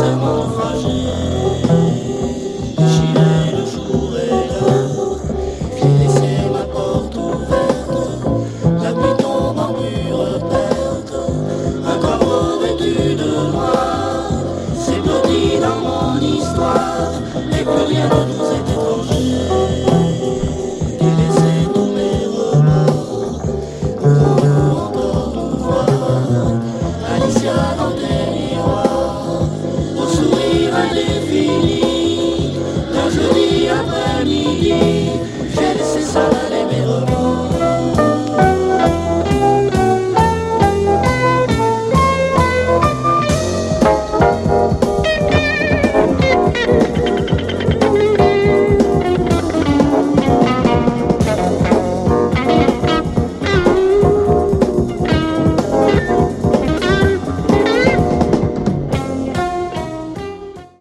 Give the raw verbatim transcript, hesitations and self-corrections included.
mon fragile. Déchiré le jour et l'heure, j'ai laissé ma porte ouverte. La nuit tombe en pure perte, un corps revêtu de noir s'est blotti dans mon histoire, et plus rien ne nous